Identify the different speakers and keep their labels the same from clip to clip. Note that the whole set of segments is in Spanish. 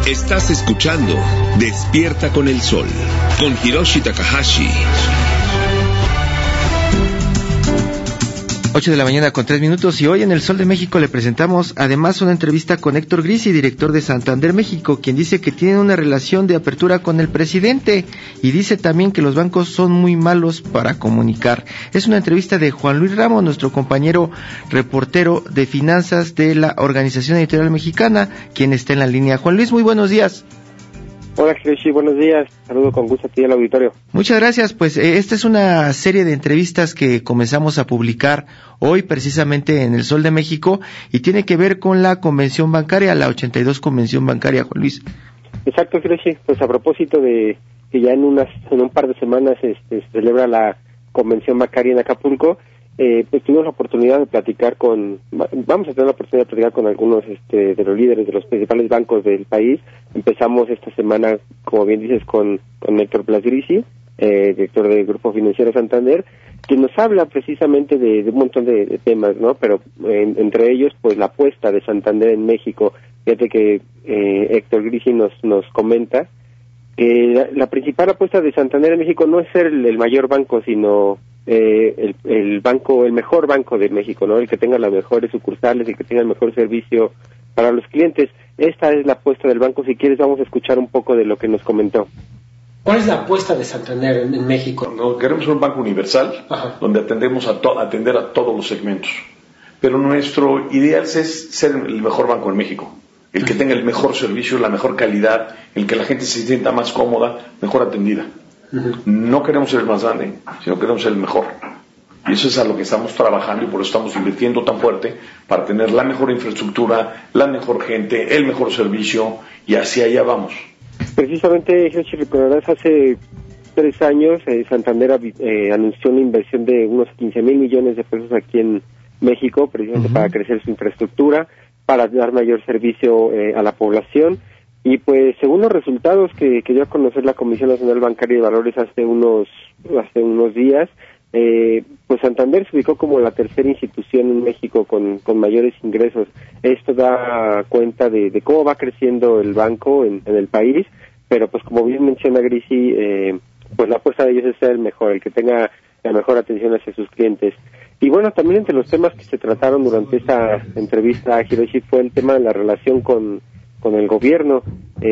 Speaker 1: Estás escuchando Despierta con el Sol, con Hiroshi Takahashi.
Speaker 2: 8 de la mañana con 3 minutos, y hoy en El Sol de México le presentamos además una entrevista con Héctor Grisi, director de Santander México, quien dice que tienen una relación de apertura con el presidente y dice también que los bancos son muy malos para comunicar. Es una entrevista de Juan Luis Ramos, nuestro compañero reportero de finanzas de la Organización Editorial Mexicana, quien está en la línea. Juan Luis, muy buenos días.
Speaker 3: Hola, Hiroshi, buenos días. Saludo con gusto a ti al auditorio.
Speaker 2: Muchas gracias. Pues esta es una serie de entrevistas que comenzamos a publicar hoy precisamente en El Sol de México y tiene que ver con la convención bancaria, la 82 convención bancaria, Juan Luis.
Speaker 3: Exacto, Hiroshi. Pues a propósito de que ya en un par de semanas se celebra la convención bancaria en Acapulco, pues tuvimos la oportunidad de platicar vamos a tener la oportunidad de platicar con algunos de los líderes de los principales bancos del país. Empezamos esta semana, como bien dices, con Héctor Grisi, director del Grupo Financiero Santander, quien nos habla precisamente de un montón de temas, ¿no? Pero entre ellos, pues la apuesta de Santander en México. Fíjate que Héctor Grisi nos comenta que la principal apuesta de Santander en México no es ser el mayor banco, sino el mejor banco de México, ¿no? El que tenga las mejores sucursales, el que tenga el mejor servicio para los clientes. Esta es la apuesta del banco. Si quieres, vamos a escuchar un poco de lo que nos comentó.
Speaker 4: ¿Cuál es la apuesta de Santander en México?
Speaker 5: No, queremos un banco universal. Ajá. Donde atendemos atender a todos los segmentos. Pero nuestro ideal es ser el mejor banco en México. El que tenga el mejor servicio, la mejor calidad, el que la gente se sienta más cómoda, mejor atendida. Uh-huh. No queremos ser el más grande, sino queremos ser el mejor. Y eso es a lo que estamos trabajando y por eso estamos invirtiendo tan fuerte para tener la mejor infraestructura, la mejor gente, el mejor servicio, y hacia allá vamos. Precisamente,
Speaker 3: si recordarás, hace 3 años Santander anunció una inversión de unos 15,000 millones de pesos aquí en México, precisamente uh-huh. para crecer su infraestructura, para dar mayor servicio a la población. Y pues según los resultados que dio a conocer la Comisión Nacional Bancaria de Valores hace unos días, pues Santander se ubicó como la tercera institución en México con mayores ingresos. Esto da cuenta de cómo va creciendo el banco en el país, pero pues como bien menciona Grisi, pues la apuesta de ellos es ser el mejor, el que tenga la mejor atención hacia sus clientes. Y bueno, también entre los temas que se trataron durante esta entrevista a Hiroshi fue el tema de la relación con el gobierno,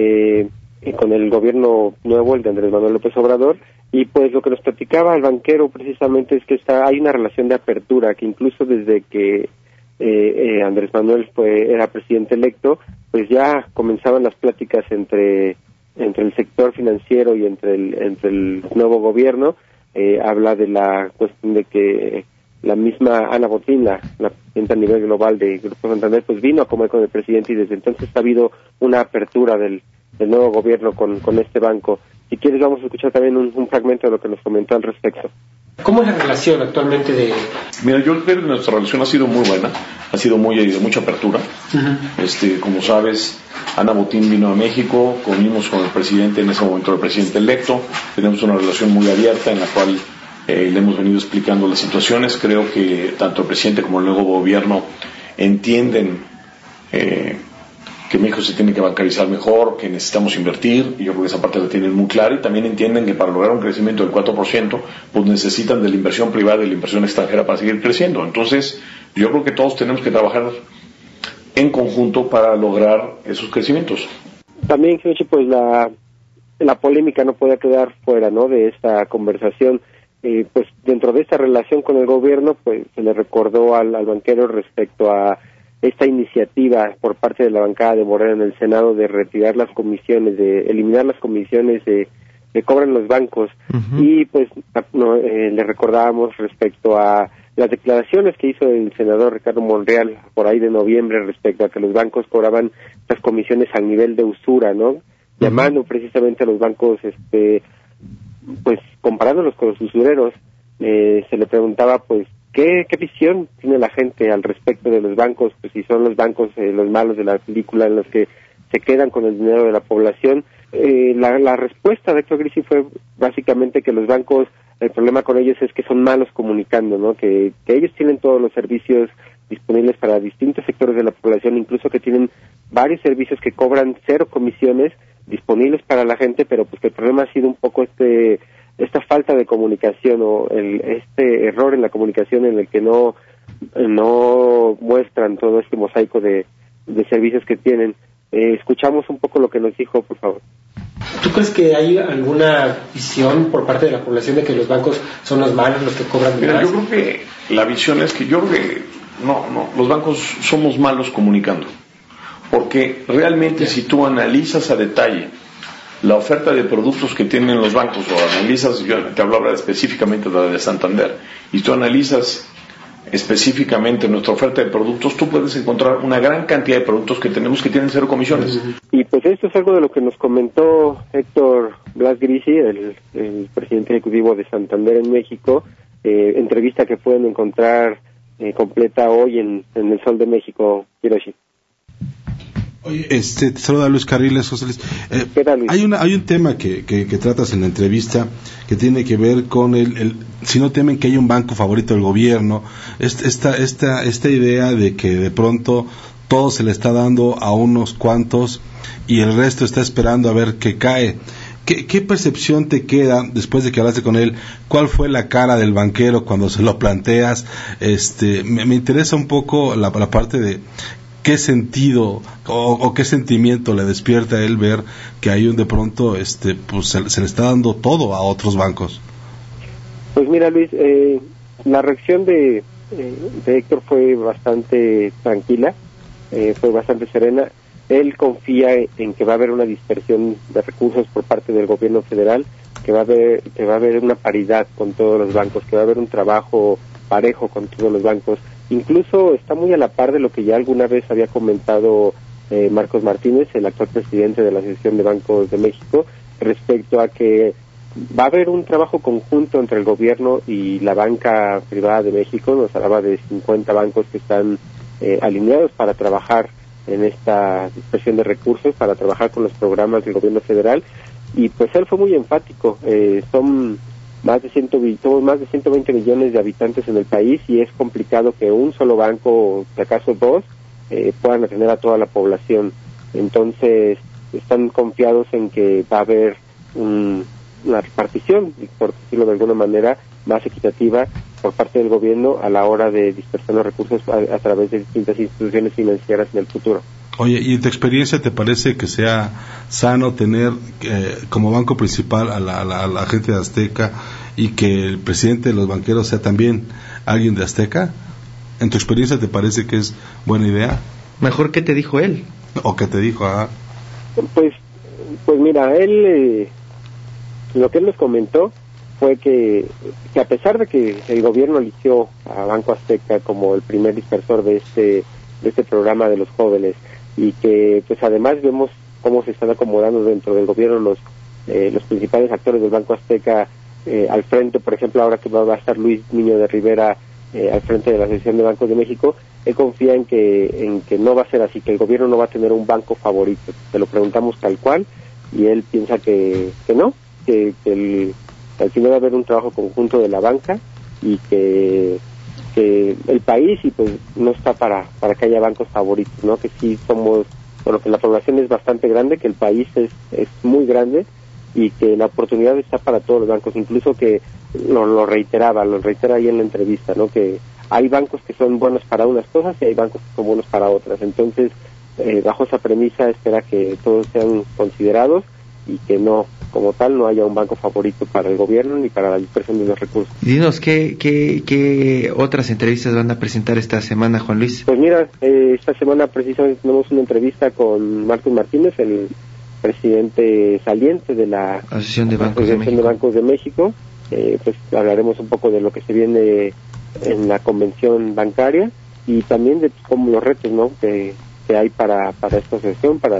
Speaker 3: con el gobierno nuevo, el de Andrés Manuel López Obrador, y pues lo que nos platicaba el banquero precisamente es que hay una relación de apertura, que incluso desde que Andrés Manuel era presidente electo, pues ya comenzaban las pláticas entre el sector financiero y entre el nuevo gobierno. Habla de la cuestión de que la misma Ana Botín, la presidenta a nivel global de Grupo Santander, pues vino a comer con el presidente y desde entonces ha habido una apertura del nuevo gobierno con este banco. Si quieres, vamos a escuchar también un fragmento de lo que nos comentó al respecto.
Speaker 4: ¿Cómo es la relación actualmente de...?
Speaker 5: Mira, yo creo que nuestra relación ha sido muy buena, ha sido de mucha apertura. Uh-huh. Como sabes, Ana Botín vino a México, comimos con el presidente, en ese momento el presidente electo, tenemos una relación muy abierta en la cual le hemos venido explicando las situaciones. Creo que tanto el presidente como el nuevo gobierno entienden que México se tiene que bancarizar mejor, que necesitamos invertir, y yo creo que esa parte la tienen muy clara, y también entienden que para lograr un crecimiento del 4%, pues necesitan de la inversión privada y la inversión extranjera para seguir creciendo. Entonces, yo creo que todos tenemos que trabajar en conjunto para lograr esos crecimientos.
Speaker 3: También, pues la polémica no puede quedar fuera, ¿no?, de esta conversación. Pues dentro de esta relación con el gobierno, pues se le recordó al banquero respecto a esta iniciativa por parte de la bancada de Morena en el Senado de retirar las comisiones, de eliminar las comisiones que cobran los bancos. Uh-huh. Y pues le recordábamos respecto a las declaraciones que hizo el senador Ricardo Monreal por ahí de noviembre respecto a que los bancos cobraban las comisiones al nivel de usura, ¿no? Uh-huh. Llamando precisamente a los bancos, pues comparándolos con los usureros. Se le preguntaba pues ¿qué visión tiene la gente al respecto de los bancos? Pues si son los bancos los malos de la película, en los que se quedan con el dinero de la población. La respuesta de Héctor Grisi fue básicamente que los bancos, el problema con ellos es que son malos comunicando, ¿no? Que ellos tienen todos los servicios disponibles para distintos sectores de la población, incluso que tienen varios servicios que cobran 0 comisiones disponibles para la gente, pero pues que el problema ha sido un poco esta falta de comunicación o este error en la comunicación en el que no muestran todo este mosaico de servicios que tienen. Escuchamos un poco lo que nos dijo, por favor.
Speaker 4: ¿Tú crees que hay alguna visión por parte de la población de que los bancos son los malos, los que cobran más?
Speaker 5: Mira, yo creo que la visión es que no, los bancos somos malos comunicando, porque realmente si tú analizas a detalle la oferta de productos que tienen los bancos, o analizas, yo te hablo ahora específicamente de la de Santander, y tú analizas específicamente nuestra oferta de productos, tú puedes encontrar una gran cantidad de productos que tenemos que tienen 0 comisiones.
Speaker 3: Y pues esto es algo de lo que nos comentó Héctor Blas Grisi, el presidente ejecutivo de Santander en México, entrevista que pueden encontrar completa hoy en El Sol de México, Hiroshi.
Speaker 6: Oye, te saluda Luis Carriles, José Luis.
Speaker 3: ¿Qué tal, Luis?
Speaker 6: Hay un tema que tratas en la entrevista que tiene que ver con si no temen que haya un banco favorito del gobierno, esta idea de que de pronto todo se le está dando a unos cuantos y el resto está esperando a ver qué cae. ¿Qué percepción te queda después de que hablaste con él? ¿Cuál fue la cara del banquero cuando se lo planteas? Me interesa un poco la parte de qué sentido o qué sentimiento le despierta a él ver que hay de pronto pues se le está dando todo a otros bancos.
Speaker 3: Pues mira, Luis, la reacción de Héctor fue bastante tranquila, fue bastante serena. Él confía en que va a haber una dispersión de recursos por parte del gobierno federal, que va a haber una paridad con todos los bancos, que va a haber un trabajo parejo con todos los bancos. Incluso está muy a la par de lo que ya alguna vez había comentado Marcos Martínez, el actual presidente de la Asociación de Bancos de México, respecto a que va a haber un trabajo conjunto entre el gobierno y la banca privada de México. Nos hablaba de 50 bancos que están alineados para trabajar en esta dispersión de recursos, para trabajar con los programas del gobierno federal, y pues él fue muy enfático. Somos más de 120 millones de habitantes en el país y es complicado que un solo banco, o si acaso 2, puedan atender a toda la población. Entonces están confiados en que va a haber una repartición, por decirlo de alguna manera, más equitativa por parte del gobierno a la hora de dispersar los recursos a través de distintas instituciones financieras en el futuro.
Speaker 6: Oye, ¿y en tu experiencia te parece que sea sano tener como banco principal a la gente de Azteca y que el presidente de los banqueros sea también alguien de Azteca? ¿En tu experiencia te parece que es buena idea?
Speaker 2: Mejor que te dijo él.
Speaker 6: ¿O qué te dijo?
Speaker 3: Pues mira, él lo que él nos comentó fue que a pesar de que el gobierno eligió a Banco Azteca como el primer dispersor de este programa de los jóvenes, y que pues además vemos cómo se están acomodando dentro del gobierno los principales actores del Banco Azteca al frente, por ejemplo, ahora que va a estar Luis Niño de Rivera al frente de la Asociación de Bancos de México, él confía en que no va a ser así, que el gobierno no va a tener un banco favorito. Se lo preguntamos tal cual y él piensa que no, que al final va a haber un trabajo conjunto de la banca y que el país y pues no está para que haya bancos favoritos, ¿no? Que sí que la población es bastante grande, que el país es muy grande y que la oportunidad está para todos los bancos, incluso que lo reitera ahí en la entrevista, ¿no? Que hay bancos que son buenos para unas cosas y hay bancos que son buenos para otras. Entonces, bajo esa premisa espera que todos sean considerados y que no, como tal, no haya un banco favorito para el gobierno ni para la dispersión de los recursos.
Speaker 2: Dinos, ¿qué otras entrevistas van a presentar esta semana, Juan Luis?
Speaker 3: Pues mira, esta semana precisamente tenemos una entrevista con Marcos Martínez, el presidente saliente de la
Speaker 2: Asociación de
Speaker 3: Bancos de México. Pues hablaremos un poco de lo que se viene en la convención bancaria y también de cómo los retos, ¿no?, que hay para esta asociación, para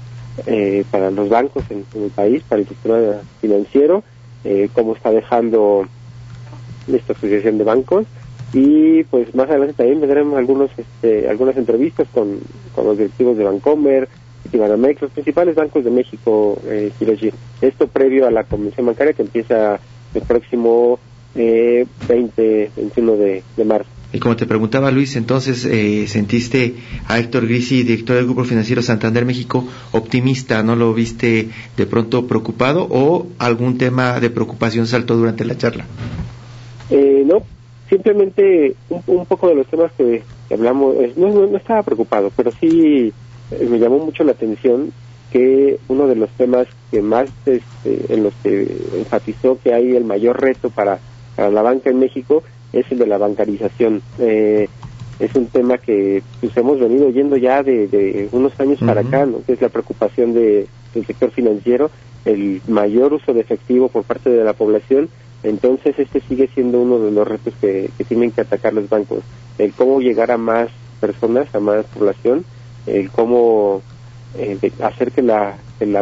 Speaker 3: los bancos en el país, para el sistema financiero, cómo está dejando esta asociación de bancos. Y pues más adelante también vendremos algunas entrevistas con los directivos de Bancomer y Banamex, los principales bancos de México, Hiroshi. Esto previo a la convención bancaria que empieza el próximo 21 de marzo.
Speaker 2: Y como te preguntaba Luis, entonces sentiste a Héctor Grisi, director del Grupo Financiero Santander México, optimista, ¿no lo viste de pronto preocupado o algún tema de preocupación saltó durante la charla?
Speaker 3: No, simplemente un poco de los temas que hablamos, no estaba preocupado, pero sí me llamó mucho la atención que uno de los temas que más en los que enfatizó que hay el mayor reto para la banca en México es el de la bancarización. Es un tema que pues hemos venido oyendo ya de unos años para acá, ¿no? Que es la preocupación del sector financiero, el mayor uso de efectivo por parte de la población. Entonces sigue siendo uno de los retos que tienen que atacar los bancos, el cómo llegar a más personas, a más población, el cómo hacer que la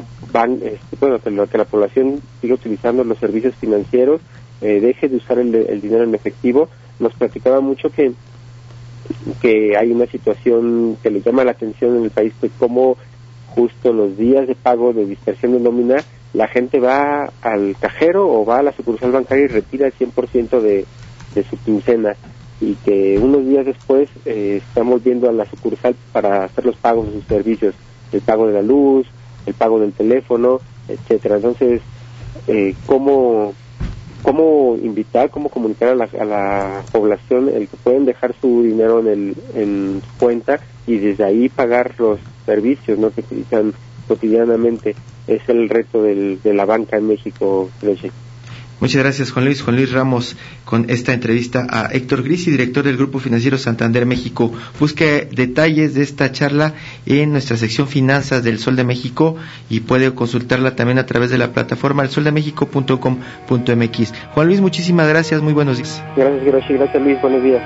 Speaker 3: población siga utilizando los servicios financieros, deje de usar el dinero en efectivo. Nos platicaba mucho que hay una situación que le llama la atención en el país, pues cómo justo los días de pago de dispersión de nómina, la gente va al cajero o va a la sucursal bancaria y retira el 100% de su quincena, y que unos días después estamos viendo a la sucursal para hacer los pagos de sus servicios, el pago de la luz, el pago del teléfono, etcétera. Entonces, ¿cómo invitar, cómo comunicar a la población el que pueden dejar su dinero en su cuenta y desde ahí pagar los servicios, ¿no?, que utilizan cotidianamente? Es el reto de la banca en México, Leche.
Speaker 2: Muchas gracias, Juan Luis Ramos, con esta entrevista a Héctor Grisi, director del Grupo Financiero Santander México. Busque detalles de esta charla en nuestra sección Finanzas del Sol de México y puede consultarla también a través de la plataforma elsoldemexico.com.mx. Juan Luis, muchísimas gracias, muy buenos días.
Speaker 3: Gracias, Hiroshi. Gracias, Luis, buenos días.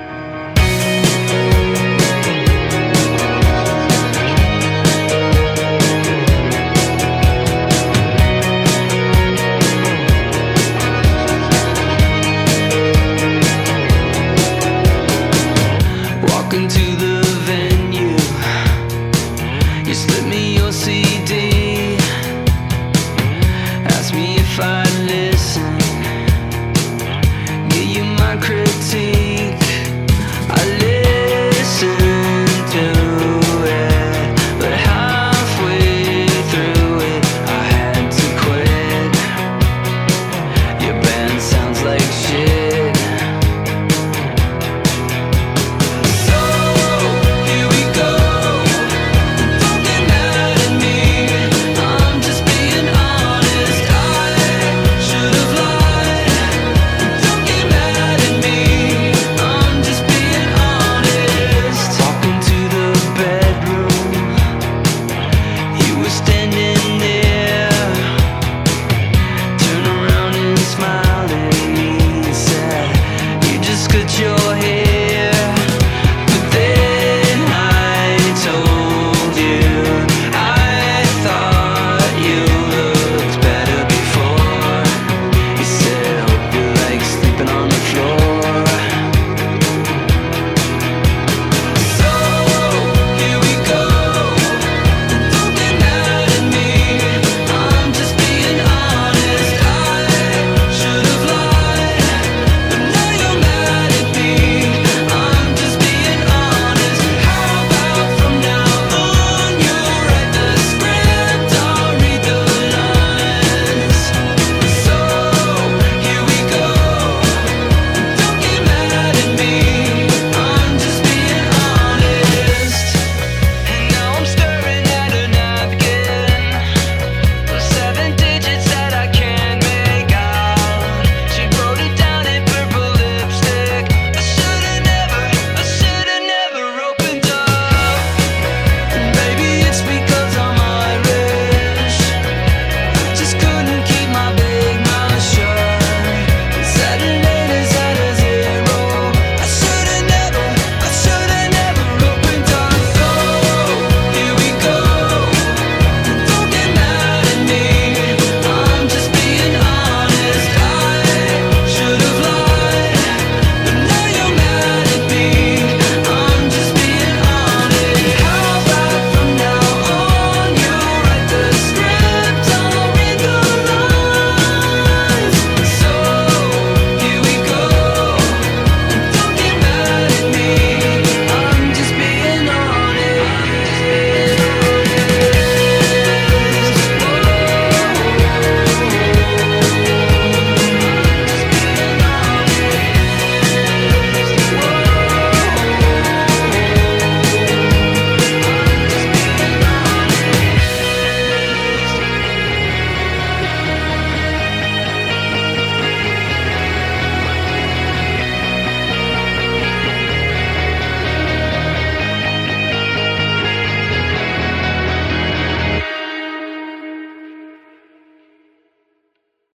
Speaker 7: Ask me if I